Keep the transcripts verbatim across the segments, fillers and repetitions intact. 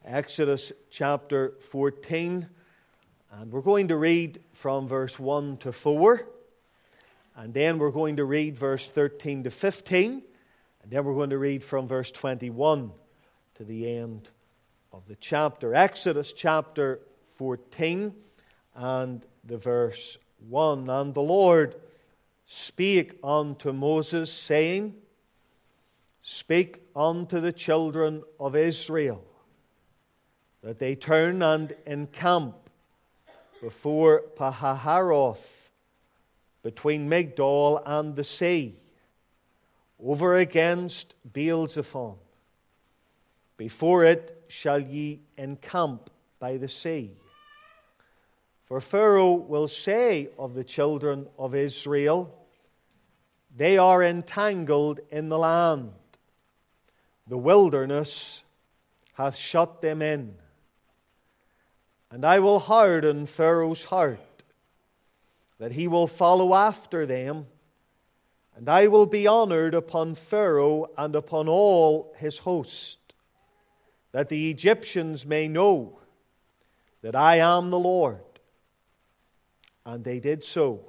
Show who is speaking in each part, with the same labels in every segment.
Speaker 1: Exodus chapter fourteen, and we're going to read from verse one to four, and then we're going to read verse thirteen to fifteen, and then we're going to read from verse twenty-one to the end of the chapter. Exodus chapter fourteen and the verse one. And the Lord spake unto Moses, saying, Speak unto the children of Israel, that they turn and encamp before Pahaharoth, between Migdol and the sea, over against Baal-zephon. Before it shall ye encamp by the sea. For Pharaoh will say of the children of Israel, They are entangled in the land. The wilderness hath shut them in. And I will harden Pharaoh's heart, that he will follow after them, and I will be honored upon Pharaoh and upon all his host, that the Egyptians may know that I am the Lord. And they did so.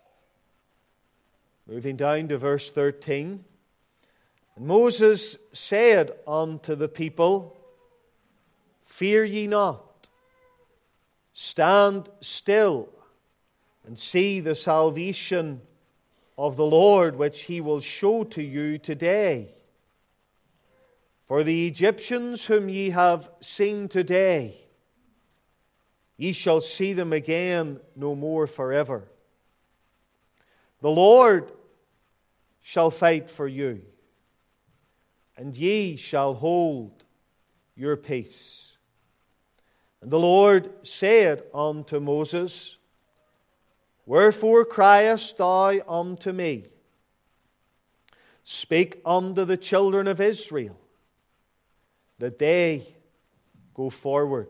Speaker 1: Moving down to verse thirteen. And Moses said unto the people, Fear ye not. Stand still and see the salvation of the Lord, which he will show to you today. For the Egyptians whom ye have seen today, ye shall see them again no more forever. The Lord shall fight for you, and ye shall hold your peace. And the Lord said unto Moses, Wherefore criest thou unto me? Speak unto the children of Israel, that they go forward.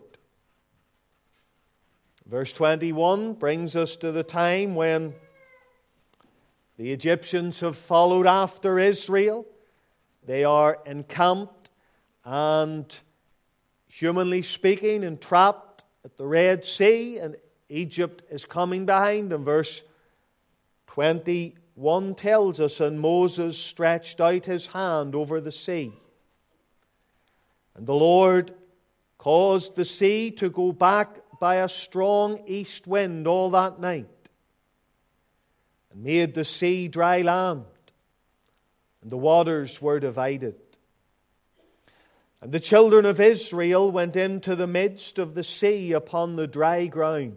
Speaker 1: Verse twenty-one brings us to the time when the Egyptians have followed after Israel. They are encamped and, humanly speaking, entrapped at the Red Sea, and Egypt is coming behind them. Verse twenty-one tells us, And Moses stretched out his hand over the sea, and the Lord caused the sea to go back by a strong east wind all that night, and made the sea dry land, and the waters were divided. And the children of Israel went into the midst of the sea upon the dry ground.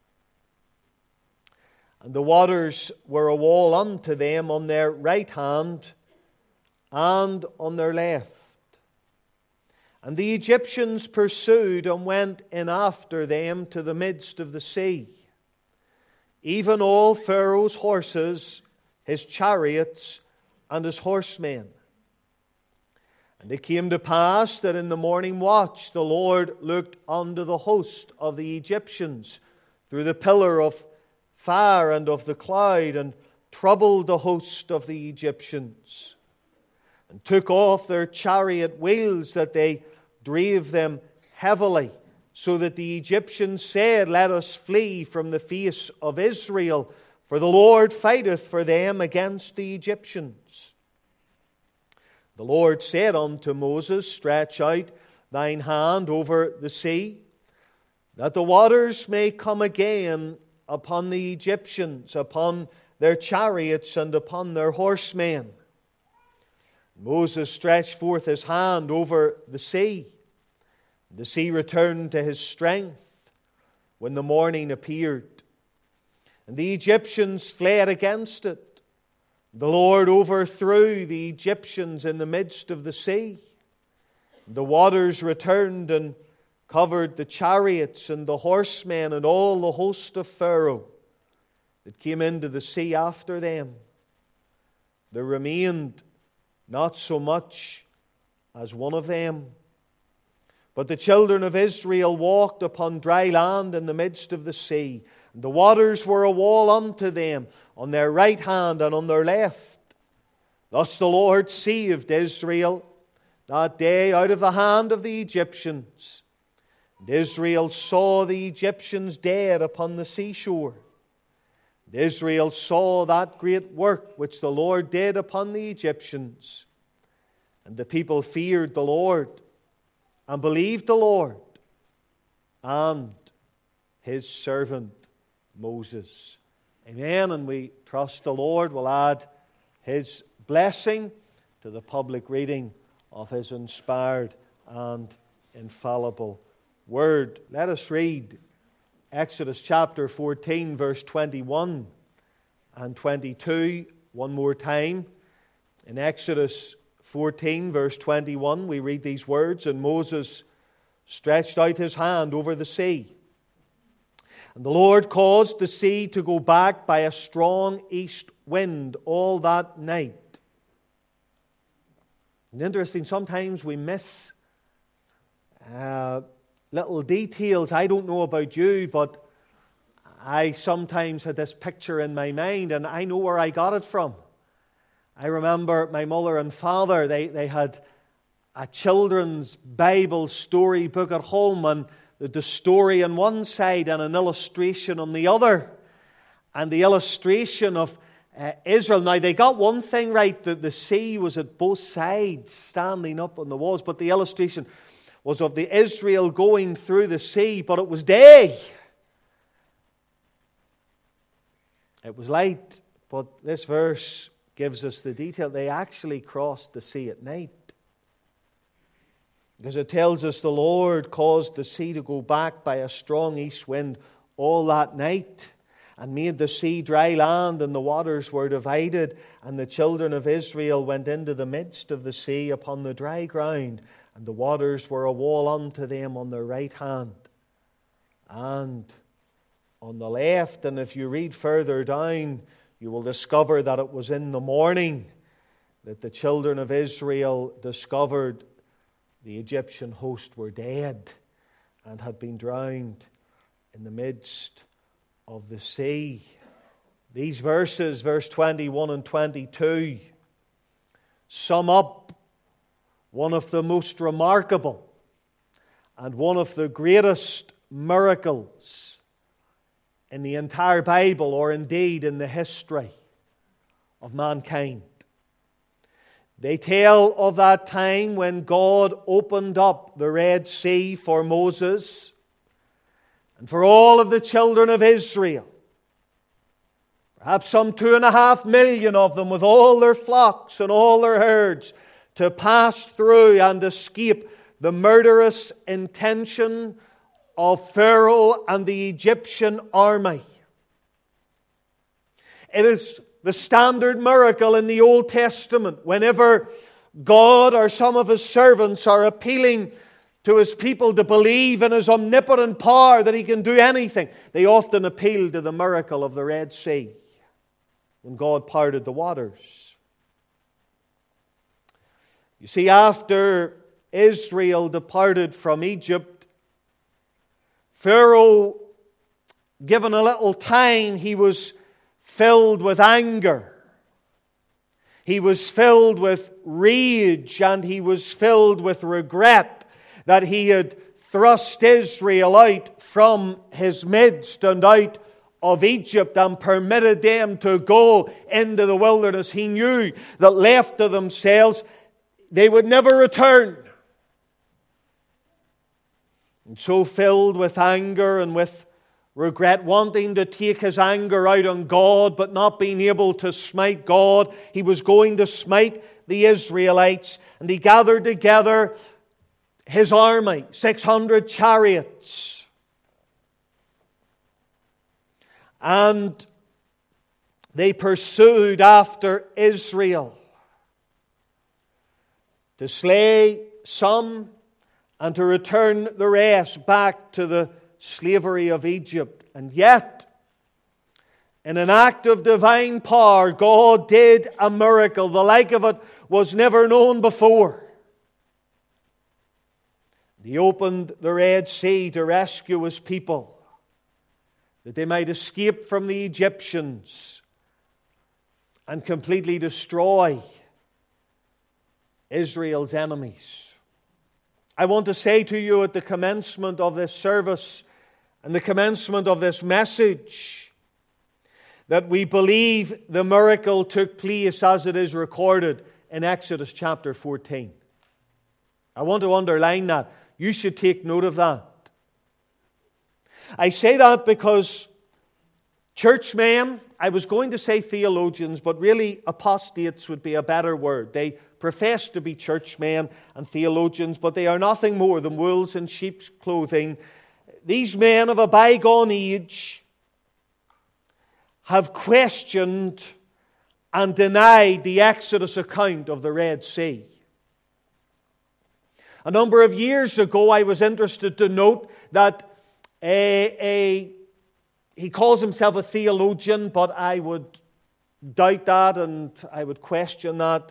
Speaker 1: And the waters were a wall unto them on their right hand and on their left. And the Egyptians pursued and went in after them to the midst of the sea, even all Pharaoh's horses, his chariots, and his horsemen. And it came to pass that in the morning watch the Lord looked unto the host of the Egyptians through the pillar of fire and of the cloud, and troubled the host of the Egyptians, and took off their chariot wheels, that they drave them heavily, so that the Egyptians said, Let us flee from the face of Israel, for the Lord fighteth for them against the Egyptians. The Lord said unto Moses, Stretch out thine hand over the sea, that the waters may come again upon the Egyptians, upon their chariots, and upon their horsemen. Moses stretched forth his hand over the sea. The sea returned to his strength when the morning appeared, and the Egyptians fled against it. The Lord overthrew the Egyptians in the midst of the sea. The waters returned and covered the chariots and the horsemen and all the host of Pharaoh that came into the sea after them. There remained not so much as one of them. But the children of Israel walked upon dry land in the midst of the sea. And the waters were a wall unto them on their right hand and on their left. Thus the Lord saved Israel that day out of the hand of the Egyptians. And Israel saw the Egyptians dead upon the seashore. And Israel saw that great work which the Lord did upon the Egyptians. And the people feared the Lord and believed the Lord and His servant Moses. Amen. And we trust the Lord will add His blessing to the public reading of His inspired and infallible Word. Let us read Exodus chapter fourteen, verse twenty-one and twenty-two one more time. In Exodus fourteen, verse twenty-one, we read these words, "And Moses stretched out his hand over the sea. And the Lord caused the sea to go back by a strong east wind all that night." And interesting, sometimes we miss uh, little details. I don't know about you, but I sometimes had this picture in my mind, and I know where I got it from. I remember my mother and father, they, they had a children's Bible story book at home, and the story on one side and an illustration on the other. And the illustration of uh, Israel. Now, they got one thing right, that the sea was at both sides, standing up on the walls. But the illustration was of the Israel going through the sea, but it was day. It was light, but this verse gives us the detail. They actually crossed the sea at night. Because it tells us the Lord caused the sea to go back by a strong east wind all that night, and made the sea dry land, and the waters were divided, and the children of Israel went into the midst of the sea upon the dry ground, and the waters were a wall unto them on their right hand and on the left. And if you read further down, you will discover that it was in the morning that the children of Israel discovered the Egyptian host were dead and had been drowned in the midst of the sea. These verses, verse twenty-one and twenty-two, sum up one of the most remarkable and one of the greatest miracles in the entire Bible, or indeed in the history of mankind. They tell of that time when God opened up the Red Sea for Moses and for all of the children of Israel. Perhaps some two and a half million of them with all their flocks and all their herds to pass through and escape the murderous intention of Pharaoh and the Egyptian army. It is the standard miracle in the Old Testament. Whenever God or some of His servants are appealing to His people to believe in His omnipotent power, that He can do anything, they often appeal to the miracle of the Red Sea, when God parted the waters. You see, after Israel departed from Egypt, Pharaoh, given a little time, he was filled with anger. He was filled with rage, and he was filled with regret that he had thrust Israel out from his midst and out of Egypt and permitted them to go into the wilderness. He knew that left to themselves, they would never return. And so, filled with anger and with regret, wanting to take his anger out on God, but not being able to smite God, he was going to smite the Israelites. And he gathered together his army, six hundred chariots. And they pursued after Israel to slay some and to return the rest back to the slavery of Egypt. And yet, in an act of divine power, God did a miracle. The like of it was never known before. He opened the Red Sea to rescue His people, that they might escape from the Egyptians and completely destroy Israel's enemies. I want to say to you at the commencement of this service and the commencement of this message that we believe the miracle took place as it is recorded in Exodus chapter fourteen. I want to underline that. You should take note of that. I say that because churchmen, I was going to say theologians, but really apostates would be a better word. They profess to be churchmen and theologians, but they are nothing more than wolves in sheep's clothing. These men of a bygone age have questioned and denied the Exodus account of the Red Sea. A number of years ago, I was interested to note that a, a he calls himself a theologian, but I would doubt that and I would question that.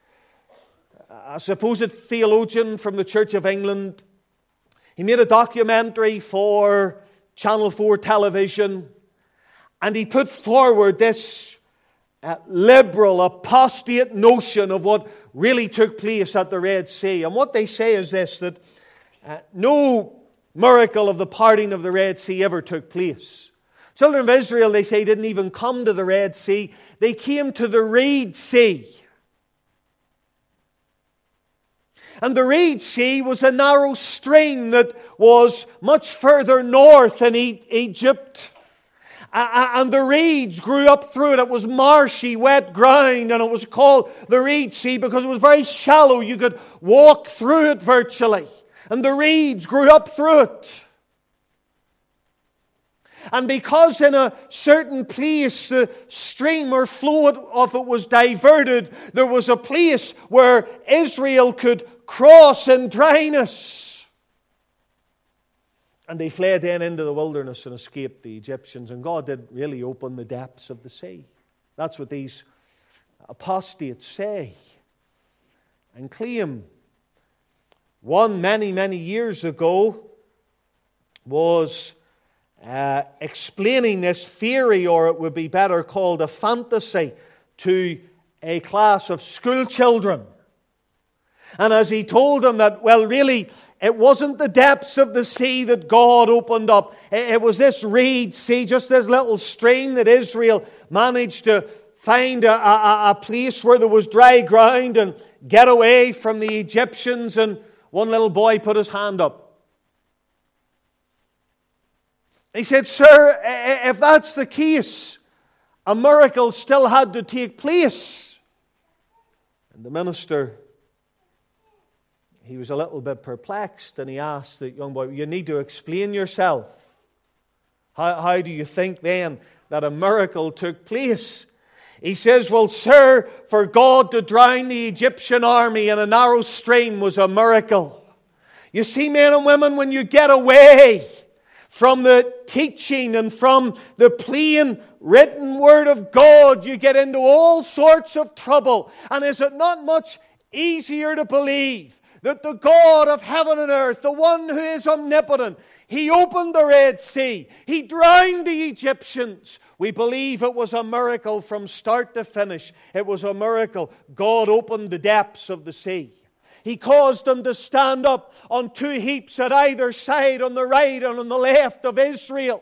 Speaker 1: A supposed theologian from the Church of England. He made a documentary for Channel four television, and he put forward this uh, liberal, apostate notion of what really took place at the Red Sea. And what they say is this, that uh, no miracle of the parting of the Red Sea ever took place. Children of Israel, they say, didn't even come to the Red Sea. They came to the Reed Sea. And the Reed Sea was a narrow stream that was much further north in Egypt. And the reeds grew up through it. It was marshy, wet ground, and it was called the Reed Sea because it was very shallow. You could walk through it virtually. And the reeds grew up through it. And because in a certain place the stream or flow of it was diverted, there was a place where Israel could cross in dryness. And they fled then into the wilderness and escaped the Egyptians. And God did really open the depths of the sea. That's what these apostates say and claim. One many, many years ago was uh, explaining this theory, or it would be better called a fantasy, to a class of school children. And as he told them that, well, really, it wasn't the depths of the sea that God opened up. It was this Reed Sea, just this little stream that Israel managed to find a, a, a place where there was dry ground and get away from the Egyptians. And one little boy put his hand up. He said, "Sir, if that's the case, a miracle still had to take place." And the minister, he was a little bit perplexed, and he asked the young boy, "You need to explain yourself. How, how do you think then that a miracle took place?" He says, "Well, sir, for God to drown the Egyptian army in a narrow stream was a miracle. You see, men and women, when you get away from the teaching and from the plain written Word of God, you get into all sorts of trouble. And is it not much easier to believe that the God of heaven and earth, the one who is omnipotent, He opened the Red Sea, He drowned the Egyptians. We believe it was a miracle from start to finish. It was a miracle. God opened the depths of the sea. He caused them to stand up on two heaps at either side, on the right and on the left of Israel.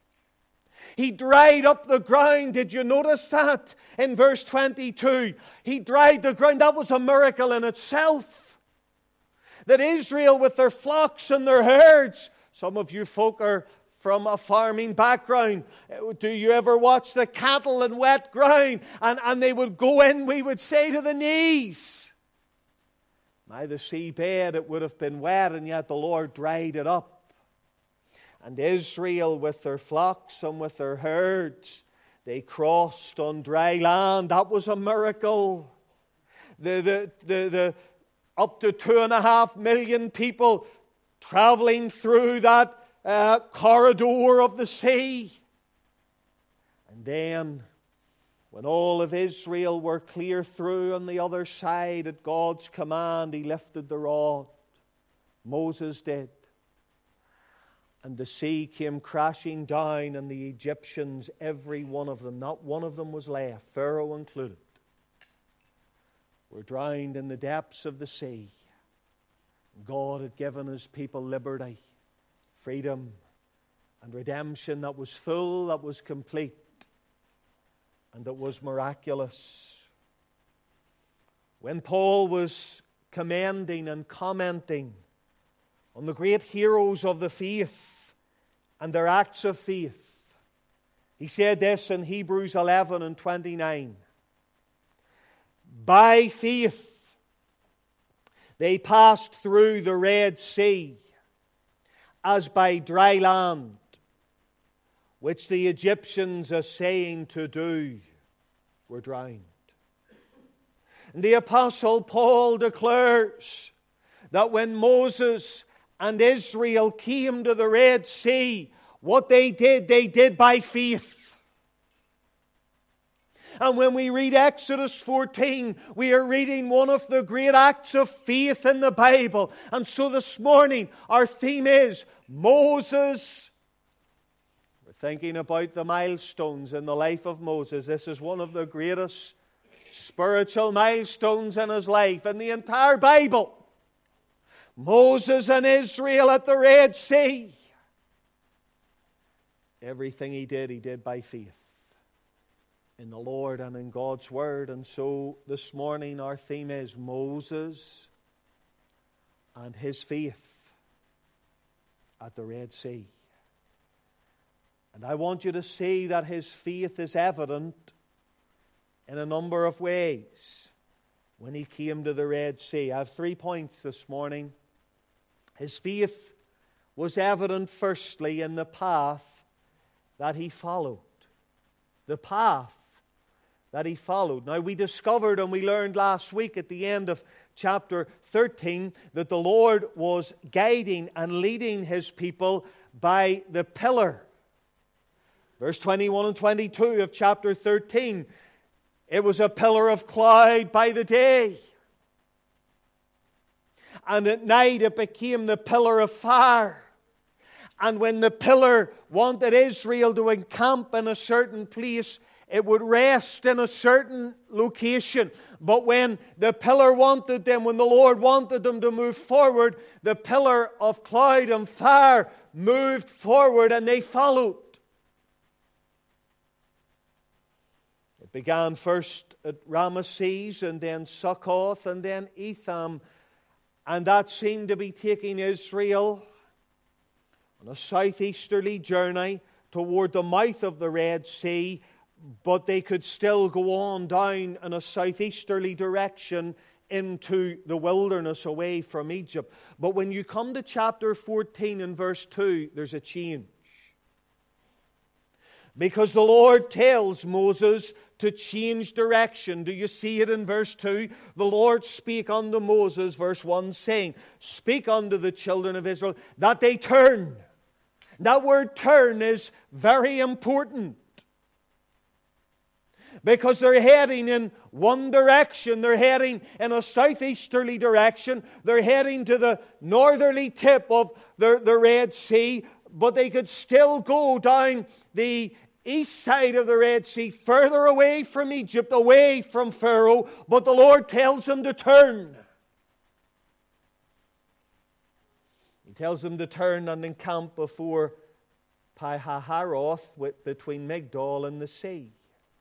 Speaker 1: He dried up the ground. Did you notice that in verse twenty-two? He dried the ground. That was a miracle in itself. That Israel, with their flocks and their herds, some of you folk are from a farming background. Do you ever watch the cattle in wet ground? And, and they would go in, we would say, to the knees. By the seabed it would have been wet, and yet the Lord dried it up. And Israel, with their flocks and with their herds, they crossed on dry land. That was a miracle. The, the, the, the up to two and a half million people traveling through that uh, corridor of the sea. And then, when all of Israel were clear through on the other side, at God's command, He lifted the rod. Moses did. And the sea came crashing down, and the Egyptians, every one of them, not one of them was left, Pharaoh included, were drowned in the depths of the sea. God had given His people liberty, freedom, and redemption that was full, that was complete, and that was miraculous. When Paul was commending and commenting on the great heroes of the faith and their acts of faith, he said this in Hebrews eleven and twenty-nine. By faith they passed through the Red Sea as by dry land, which the Egyptians, essaying to do, were drowned. And the Apostle Paul declares that when Moses and Israel came to the Red Sea, what they did, they did by faith. And when we read Exodus fourteen, we are reading one of the great acts of faith in the Bible. And so this morning, our theme is Moses. We're thinking about the milestones in the life of Moses. This is one of the greatest spiritual milestones in his life in the entire Bible. Moses and Israel at the Red Sea. Everything he did, he did by faith in the Lord and in God's Word. And so this morning our theme is Moses and his faith at the Red Sea. And I want you to see that his faith is evident in a number of ways when he came to the Red Sea. I have three points this morning. His faith was evident firstly in the path that he followed. The path that he followed. Now we discovered and we learned last week at the end of chapter thirteen that the Lord was guiding and leading his people by the pillar. Verse twenty-one and twenty-two of chapter thirteen. It was a pillar of cloud by the day, and at night it became the pillar of fire. And when the pillar wanted Israel to encamp in a certain place, it would rest in a certain location. But when the pillar wanted them, when the Lord wanted them to move forward, the pillar of cloud and fire moved forward and they followed. It began first at Ramesses and then Succoth and then Etham. And that seemed to be taking Israel on a southeasterly journey toward the mouth of the Red Sea, but they could still go on down in a southeasterly direction into the wilderness away from Egypt. But when you come to chapter fourteen and verse two, there's a change. Because the Lord tells Moses to change direction. Do you see it in verse two? The Lord spake unto Moses, verse one, saying, Speak unto the children of Israel that they turn. That word turn is very important, because they're heading in one direction. They're heading in a southeasterly direction. They're heading to the northerly tip of the, the Red Sea, but they could still go down the east side of the Red Sea, further away from Egypt, away from Pharaoh, but the Lord tells them to turn. He tells them to turn and encamp before Pi-hahiroth, between Migdol and the sea.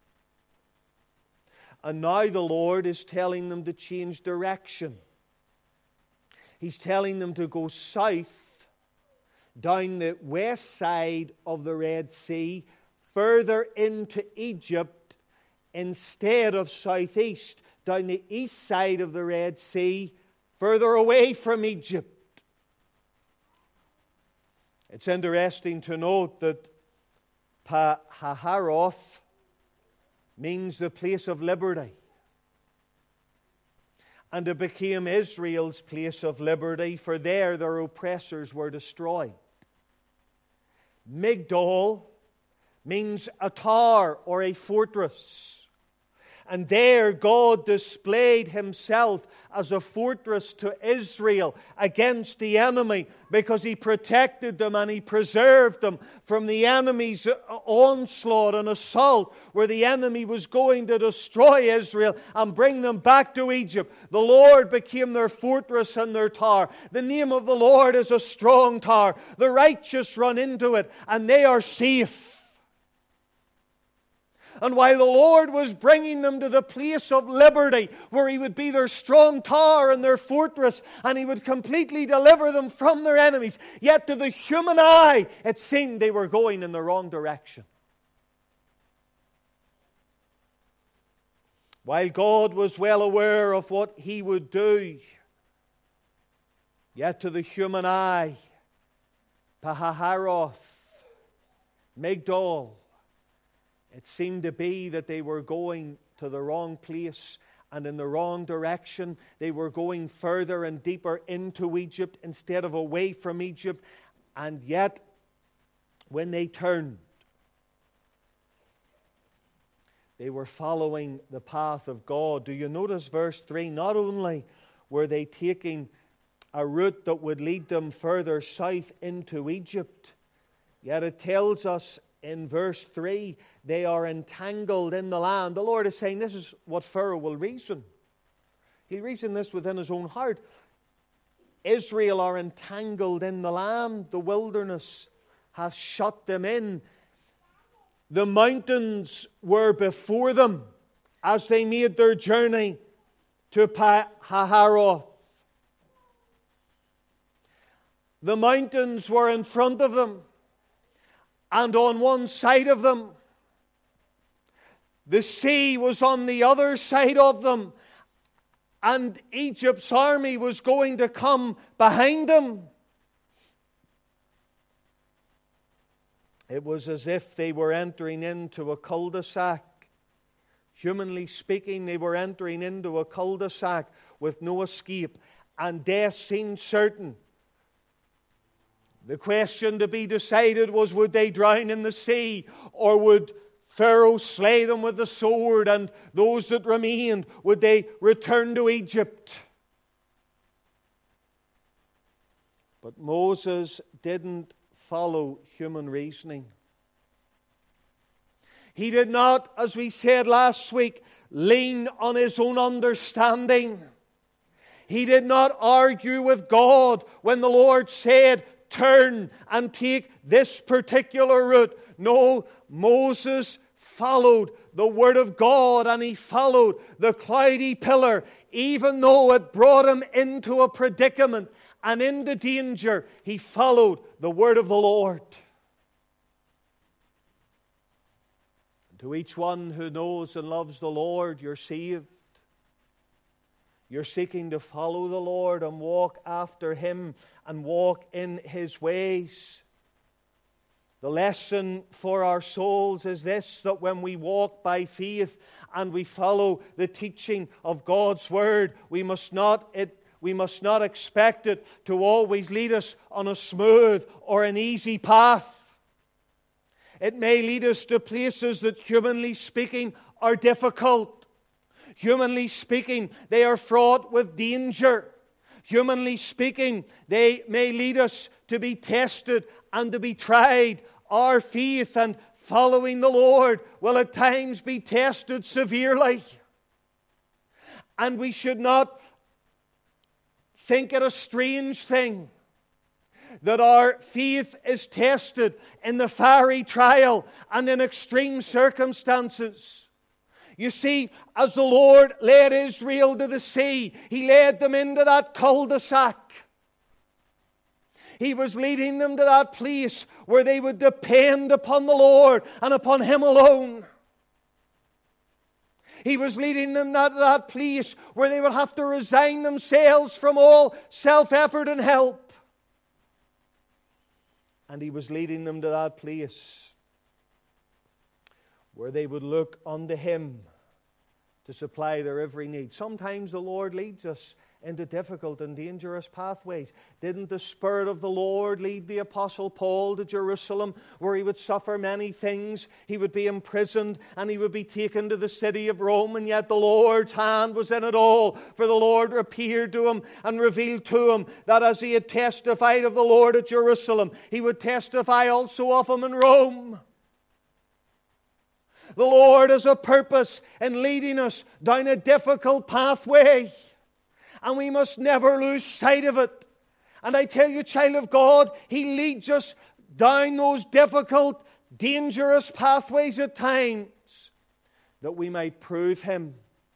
Speaker 1: And now the Lord is telling them to change direction. He's telling them to go south, down the west side of the Red Sea, further into Egypt, instead of southeast, down the east side of the Red Sea, further away from Egypt. It's interesting to note that Pi-hahiroth means the place of liberty. And it became Israel's place of liberty, for there their oppressors were destroyed. Migdol means a tower or a fortress. And there God displayed himself as a fortress to Israel against the enemy, because he protected them and he preserved them from the enemy's onslaught and assault, where the enemy was going to destroy Israel and bring them back to Egypt. The Lord became their fortress and their tower. The name of the Lord is a strong tower. The righteous run into it and they are safe. And while the Lord was bringing them to the place of liberty, where he would be their strong tower and their fortress, and he would completely deliver them from their enemies, yet to the human eye, it seemed they were going in the wrong direction. While God was well aware of what he would do, yet to the human eye, Pahaharoth, Migdol, it seemed to be that they were going to the wrong place and in the wrong direction. They were going further and deeper into Egypt instead of away from Egypt. And yet, when they turned, they were following the path of God. Do you notice verse three? Not only were they taking a route that would lead them further south into Egypt, yet it tells us in verse three, they are entangled in the land. The Lord is saying this is what Pharaoh will reason. He'll reason this within his own heart. Israel are entangled in the land. The wilderness hath shut them in. The mountains were before them as they made their journey to Pahaharoth. The mountains were in front of them. And on one side of them, the sea was on the other side of them. And Egypt's army was going to come behind them. It was as if they were entering into a cul-de-sac. Humanly speaking, they were entering into a cul-de-sac with no escape. And death seemed certain. The question to be decided was, would they drown in the sea, or would Pharaoh slay them with the sword, and those that remained, would they return to Egypt? But Moses didn't follow human reasoning. He did not, as we said last week, lean on his own understanding. He did not argue with God when the Lord said, turn and take this particular route. No, Moses followed the Word of God, and he followed the cloudy pillar, even though it brought him into a predicament and into danger. He followed the Word of the Lord. And to each one who knows and loves the Lord, you're saved. You're seeking to follow the Lord and walk after Him and walk in His ways. The lesson for our souls is this, that when we walk by faith and we follow the teaching of God's Word, we must not, it, we must not expect it to always lead us on a smooth or an easy path. It may lead us to places that, humanly speaking, are difficult. Humanly speaking, they are fraught with danger. Humanly speaking, they may lead us to be tested and to be tried. Our faith and following the Lord will at times be tested severely. And we should not think it a strange thing that our faith is tested in the fiery trial and in extreme circumstances. You see, as the Lord led Israel to the sea, He led them into that cul-de-sac. He was leading them to that place where they would depend upon the Lord and upon Him alone. He was leading them to that place where they would have to resign themselves from all self-effort and help. And He was leading them to that place where they would look unto Him to supply their every need. Sometimes the Lord leads us into difficult and dangerous pathways. Didn't the Spirit of the Lord lead the Apostle Paul to Jerusalem, where he would suffer many things? He would be imprisoned and he would be taken to the city of Rome, and yet the Lord's hand was in it all. For the Lord appeared to him and revealed to him that as he had testified of the Lord at Jerusalem, he would testify also of him in Rome. The Lord has a purpose in leading us down a difficult pathway, and we must never lose sight of it. And I tell you, child of God, He leads us down those difficult, dangerous pathways at times that we might prove Him.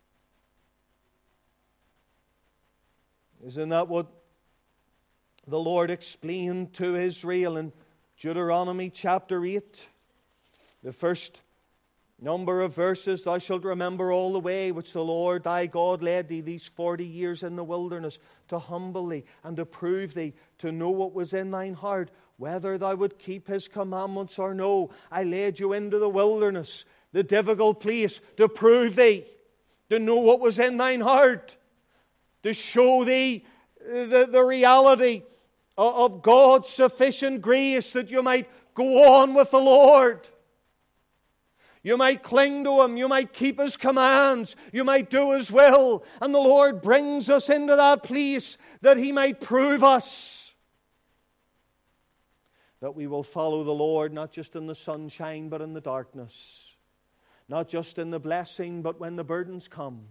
Speaker 1: Isn't that what the Lord explained to Israel in Deuteronomy chapter eight? The first number of verses: thou shalt remember all the way which the Lord thy God led thee these forty years in the wilderness, to humble thee and to prove thee, to know what was in thine heart, whether thou would keep His commandments or no. I led you into the wilderness, the difficult place, to prove thee, to know what was in thine heart, to show thee the, the reality of God's sufficient grace, that you might go on with the Lord. You might cling to Him. You might keep His commands. You might do His will. And the Lord brings us into that place that He might prove us that we will follow the Lord, not just in the sunshine but in the darkness, not just in the blessing but when the burdens come,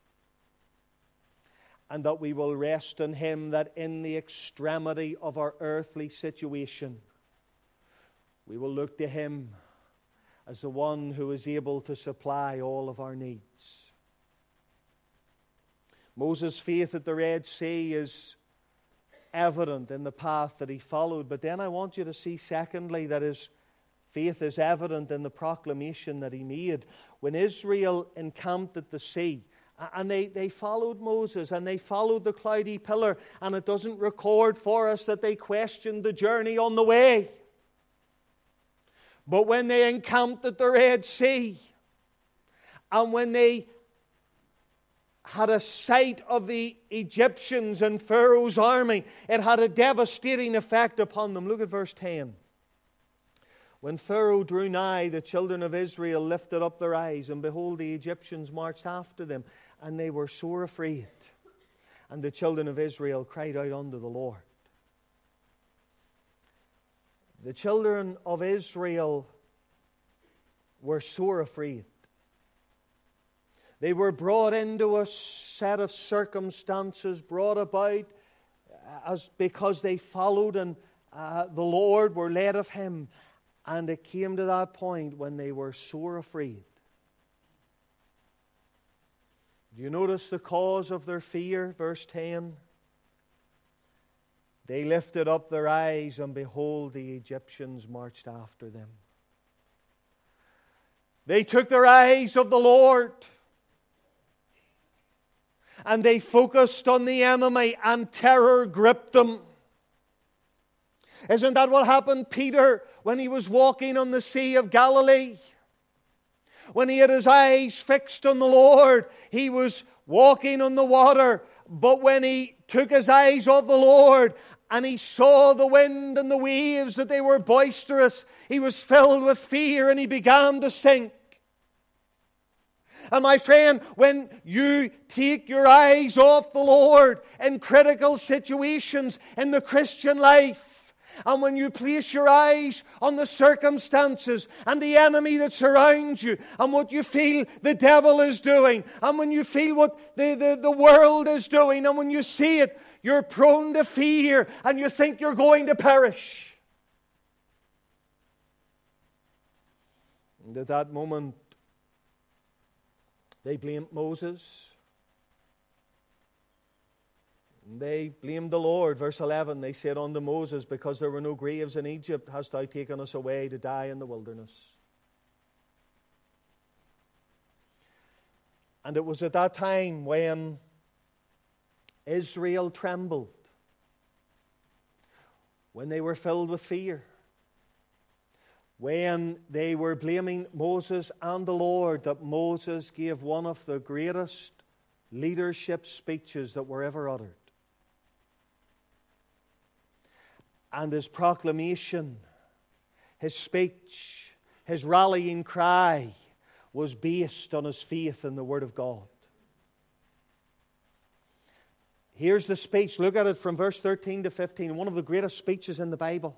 Speaker 1: and that we will rest in Him, that in the extremity of our earthly situation we will look to Him as the one who is able to supply all of our needs. Moses' faith at the Red Sea is evident in the path that he followed. But then I want you to see, secondly, that his faith is evident in the proclamation that he made. When Israel encamped at the sea, and they, they followed Moses, and they followed the cloudy pillar, and it doesn't record for us that they questioned the journey on the way. But when they encamped at the Red Sea, and when they had a sight of the Egyptians and Pharaoh's army, it had a devastating effect upon them. Look at verse ten. When Pharaoh drew nigh, the children of Israel lifted up their eyes, and behold, the Egyptians marched after them, and they were sore afraid. And the children of Israel cried out unto the Lord. The children of Israel were sore afraid. They were brought into a set of circumstances, brought about as because they followed and uh, the Lord, were led of Him. And it came to that point when they were sore afraid. Do you notice the cause of their fear? Verse ten. They lifted up their eyes, and behold, the Egyptians marched after them. They took their eyes of the Lord, and they focused on the enemy, and terror gripped them. Isn't that what happened to Peter when he was walking on the Sea of Galilee? When he had his eyes fixed on the Lord, he was walking on the water. But when he took his eyes off the Lord, and he saw the wind and the waves, that they were boisterous, he was filled with fear, and he began to sink. And my friend, when you take your eyes off the Lord in critical situations in the Christian life, and when you place your eyes on the circumstances and the enemy that surrounds you, and what you feel the devil is doing, and when you feel what the, the, the world is doing, and when you see it, you're prone to fear, and you think you're going to perish. And at that moment, they blamed Moses. They blamed the Lord. Verse eleven, they said unto Moses, because there were no graves in Egypt, hast thou taken us away to die in the wilderness? And it was at that time when Israel trembled, when they were filled with fear, when they were blaming Moses and the Lord, that Moses gave one of the greatest leadership speeches that were ever uttered. And his proclamation, his speech, his rallying cry was based on his faith in the Word of God. Here's the speech. Look at it from verse thirteen to fifteen. One of the greatest speeches in the Bible.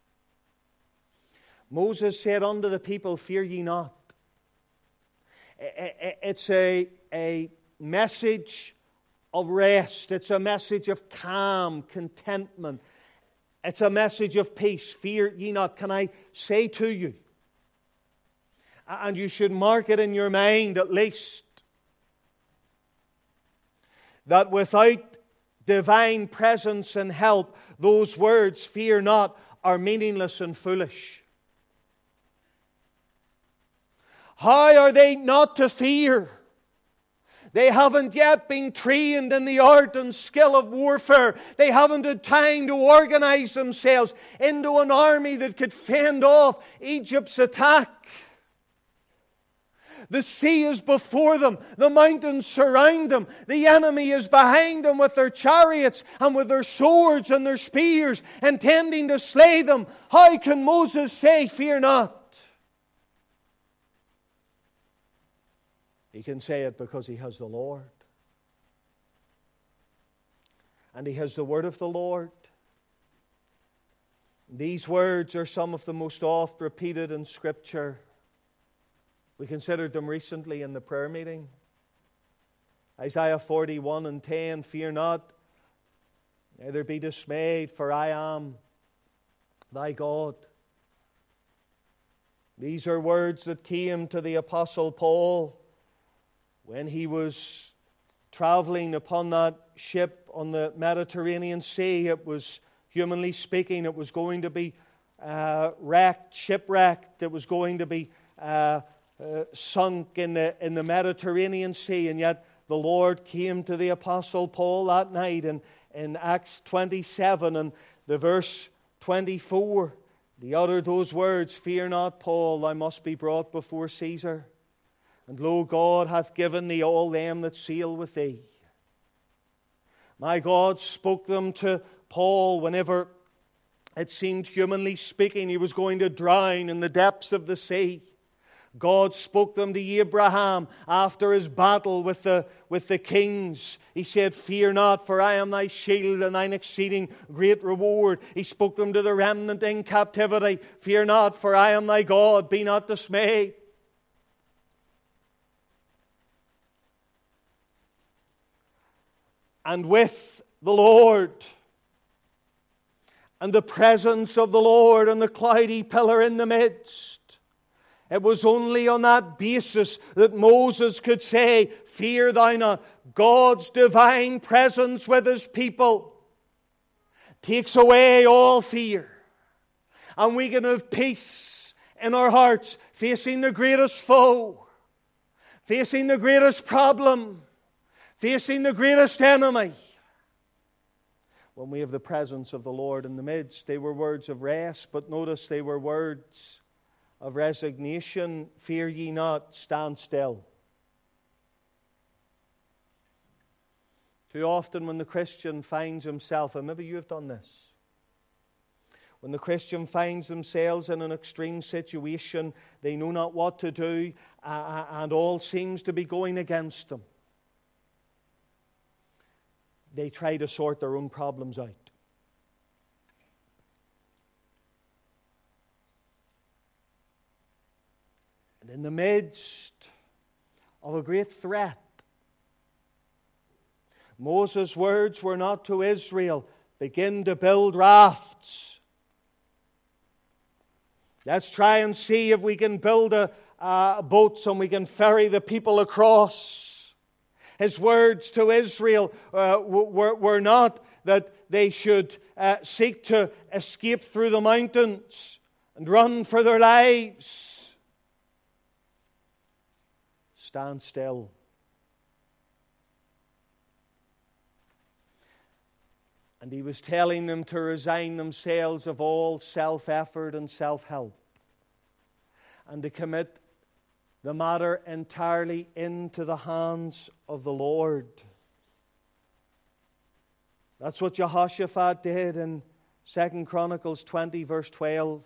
Speaker 1: Moses said unto the people, "Fear ye not." It's a, a message of rest. It's a message of calm, contentment. It's a message of peace. Fear ye not. Can I say to you, and you should mark it in your mind at least, that without divine presence and help, those words, fear not, are meaningless and foolish. How are they not to fear? They haven't yet been trained in the art and skill of warfare. They haven't had time to organize themselves into an army that could fend off Egypt's attack. The sea is before them. The mountains surround them. The enemy is behind them with their chariots and with their swords and their spears, intending to slay them. How can Moses say, "Fear not"? He can say it because he has the Lord. And he has the word of the Lord. These words are some of the most oft repeated in Scripture. We considered them recently in the prayer meeting. Isaiah forty-one and ten, "Fear not, neither be dismayed, for I am thy God." These are words that came to the Apostle Paul when he was traveling upon that ship on the Mediterranean Sea. It was, humanly speaking, it was going to be uh, wrecked, shipwrecked. It was going to be uh, Uh, sunk in the, in the Mediterranean Sea. And yet the Lord came to the Apostle Paul that night in, in Acts twenty-seven and the verse twenty-four. He uttered those words, "Fear not, Paul, thou must be brought before Caesar. And lo, God hath given thee all them that sail with thee." My God spoke them to Paul whenever it seemed, humanly speaking, he was going to drown in the depths of the sea. God spoke them to Abraham after his battle with the, with the kings. He said, "Fear not, for I am thy shield and thine exceeding great reward." He spoke them to the remnant in captivity. "Fear not, for I am thy God. Be not dismayed." And with the Lord, and the presence of the Lord, and the cloudy pillar in the midst, it was only on that basis that Moses could say, "Fear thou not." God's divine presence with His people takes away all fear. And we can have peace in our hearts, facing the greatest foe, facing the greatest problem, facing the greatest enemy. When we have the presence of the Lord in the midst. They were words of rest, but notice they were words of resignation. "Fear ye not, stand still." Too often when the Christian finds himself, and maybe you have done this, when the Christian finds themselves in an extreme situation, they know not what to do, uh, and all seems to be going against them, they try to sort their own problems out. And in the midst of a great threat, Moses' words were not to Israel, "Begin to build rafts. Let's try and see if we can build a, a boats and we can ferry the people across." His words to Israel uh, were, were not that they should uh, seek to escape through the mountains and run for their lives. Stand still. And he was telling them to resign themselves of all self-effort and self-help, and to commit the matter entirely into the hands of the Lord. That's what Jehoshaphat did in Second Chronicles twenty, verse twelve.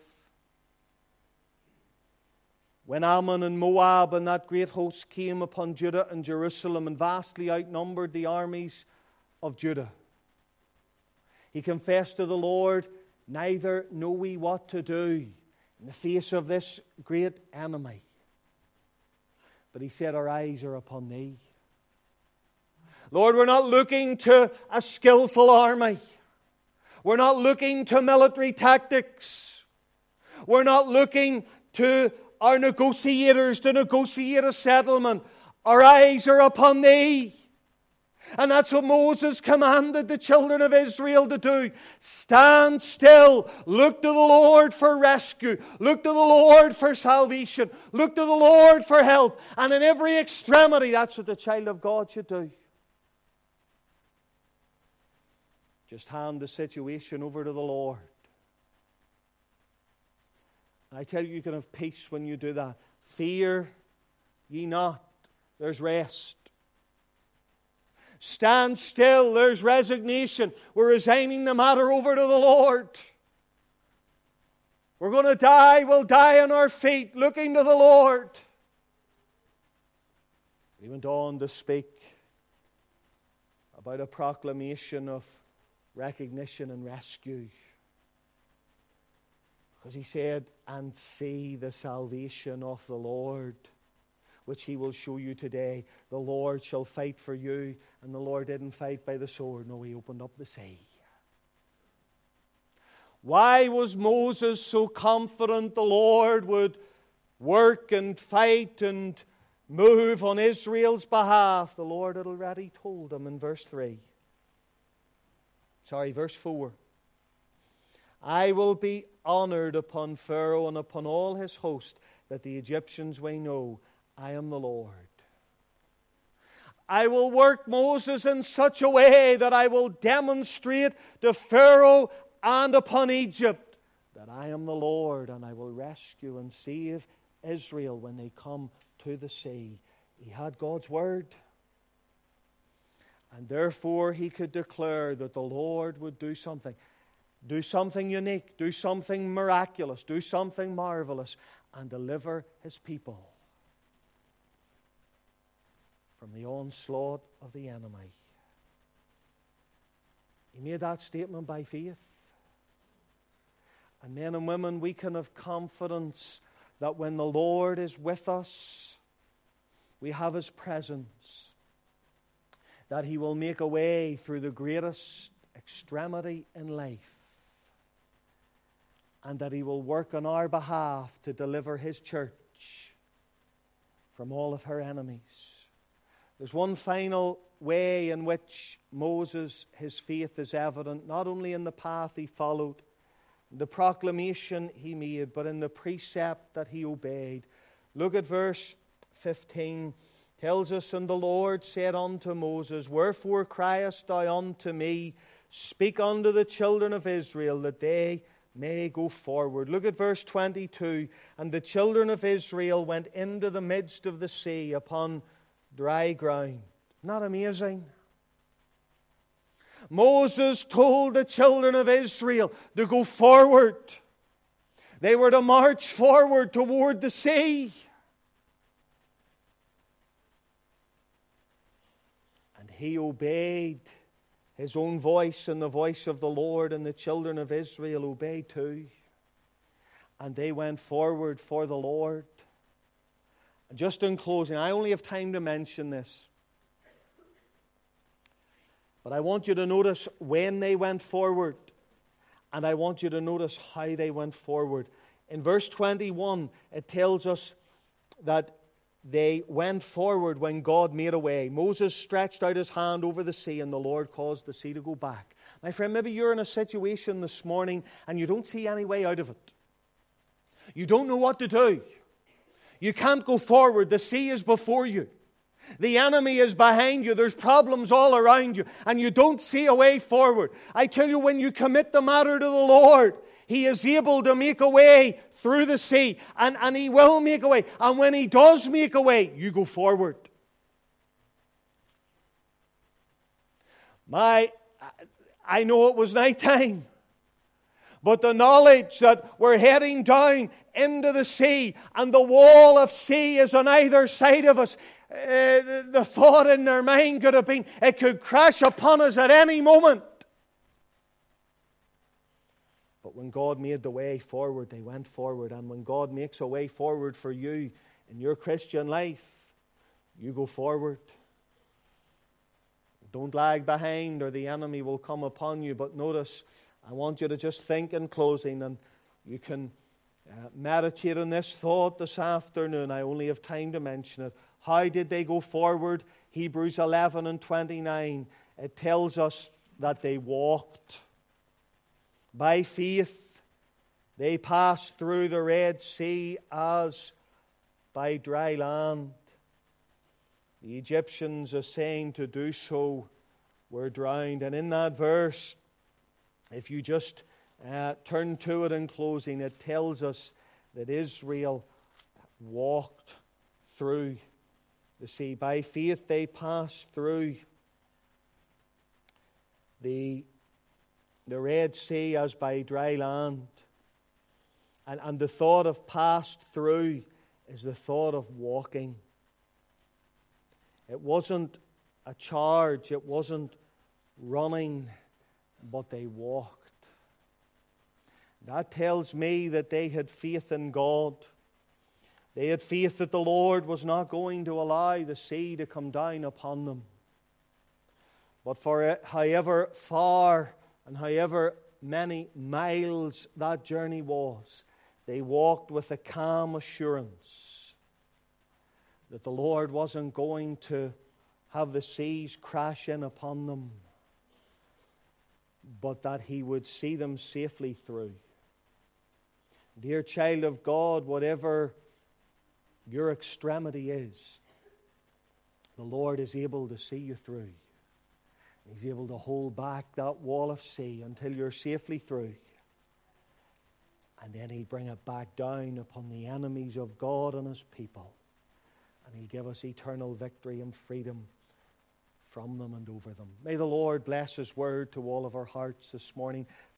Speaker 1: When Ammon and Moab and that great host came upon Judah and Jerusalem and vastly outnumbered the armies of Judah, he confessed to the Lord, neither know we what to do in the face of this great enemy. But he said, our eyes are upon thee. Lord, we're not looking to a skillful army. We're not looking to military tactics. We're not looking to our negotiators to negotiate a settlement. Our eyes are upon thee. And that's what Moses commanded the children of Israel to do. Stand still. Look to the Lord for rescue. Look to the Lord for salvation. Look to the Lord for help. And in every extremity, that's what the child of God should do. Just hand the situation over to the Lord. I tell you, you can have peace when you do that. Fear ye not. There's rest. Stand still. There's resignation. We're resigning the matter over to the Lord. We're going to die. We'll die on our feet, looking to the Lord. He went on to speak about a proclamation of recognition and rescue. Because he said, and see the salvation of the Lord, which he will show you today. The Lord shall fight for you. And the Lord didn't fight by the sword. No, he opened up the sea. Why was Moses so confident the Lord would work and fight and move on Israel's behalf? The Lord had already told him in verse three. Sorry, verse four. I will be honored upon Pharaoh and upon all his host, that the Egyptians may know I am the Lord. I will work Moses in such a way that I will demonstrate to Pharaoh and upon Egypt that I am the Lord, and I will rescue and save Israel when they come to the sea. He had God's word. And therefore he could declare that the Lord would do something. Do something unique. Do something miraculous. Do something marvelous. And deliver his people from the onslaught of the enemy. He made that statement by faith. And men and women, we can have confidence that when the Lord is with us, we have his presence. That he will make a way through the greatest extremity in life. And that he will work on our behalf to deliver his church from all of her enemies. There's one final way in which Moses, his faith is evident, not only in the path he followed, the proclamation he made, but in the precept that he obeyed. Look at verse fifteen. Tells us, and the Lord said unto Moses, wherefore criest thou unto me? Speak unto the children of Israel, that they may go forward. Look at verse twenty-two. And the children of Israel went into the midst of the sea upon dry ground. Not amazing? Moses told the children of Israel to go forward. They were to march forward toward the sea. And he obeyed his own voice and the voice of the Lord, and the children of Israel obeyed too. And they went forward for the Lord. And just in closing, I only have time to mention this. But I want you to notice when they went forward. And I want you to notice how they went forward. In verse twenty-one, it tells us that they went forward when God made a way. Moses stretched out his hand over the sea, and the Lord caused the sea to go back. My friend, maybe you're in a situation this morning and you don't see any way out of it. You don't know what to do. You can't go forward. The sea is before you. The enemy is behind you. There's problems all around you, and you don't see a way forward. I tell you, when you commit the matter to the Lord, He is able to make a way through the sea, and, and He will make a way. And when He does make a way, you go forward. I know it was night time. But the knowledge that we're heading down into the sea and the wall of sea is on either side of us, uh, the thought in their mind could have been, it could crash upon us at any moment. But when God made the way forward, they went forward. And when God makes a way forward for you in your Christian life, you go forward. Don't lag behind or the enemy will come upon you. But notice, I want you to just think in closing, and you can uh, meditate on this thought this afternoon. I only have time to mention it. How did they go forward? Hebrews eleven and twenty-nine. It tells us that they walked. By faith, they passed through the Red Sea as by dry land. The Egyptians, essaying to do so, were drowned. And in that verse, if you just uh, turn to it in closing, it tells us that Israel walked through the sea. By faith they passed through the, the Red Sea as by dry land. And, and the thought of passed through is the thought of walking. It wasn't a charge, it wasn't running, but they walked. That tells me that they had faith in God. They had faith that the Lord was not going to allow the sea to come down upon them. But for however far and however many miles that journey was, they walked with a calm assurance that the Lord wasn't going to have the seas crash in upon them, but that He would see them safely through. Dear child of God, whatever your extremity is, the Lord is able to see you through. He's able to hold back that wall of sea until you're safely through. And then He'll bring it back down upon the enemies of God and His people. And He'll give us eternal victory and freedom from them and over them. May the Lord bless His word to all of our hearts this morning.